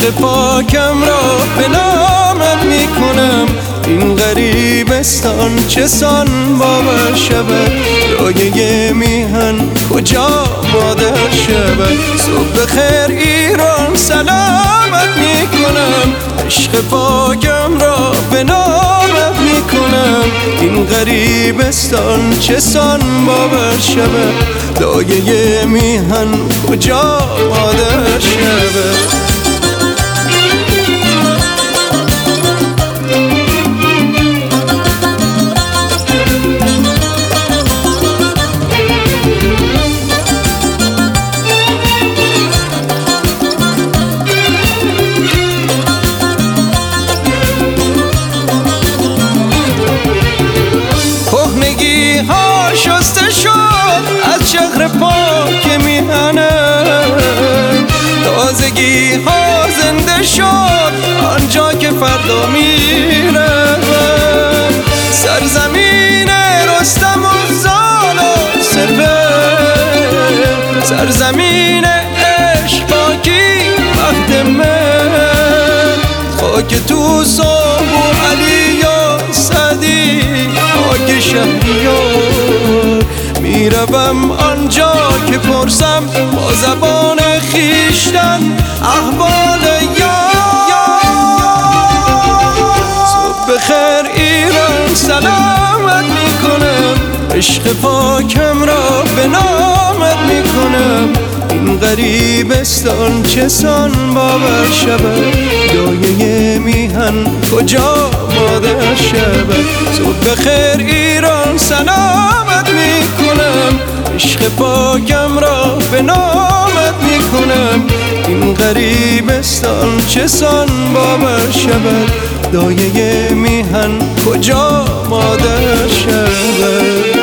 پاکم را به نامت میکنم. این غریبستان چه سان باور شود، لایه میهن کجا مادر شود. صبح خیر ایران سلامت میکنم، عشق پاکم را به نامت میکنم. این غریبستان چه سان باور شود، لایه میهن کجا مادر شود. کهنگی ها شسته شد از شهر پاک میهنه، تازگی ها زنده شد آنجا که فردا میره. سرزمین رستم و زال و سپهر، سرزمین عشق پاکی وقت من. خاک توس و علی و سعدی، خاک شهریار. میروم آنجا که پرسم با زبان خویشتن احوال یار. صبح خیر ایران سلامت میکنم، عشق پاکم را به نامت میکنم. این غریبستان چه سان باور شود، لایه میهن کجا مادر شود. صبح خیر ایران سلامت میکنم، عشق پاکم را به نامت میکنم. این غریبستان چه سان باور شود، لایه میهن کجا مادر شود.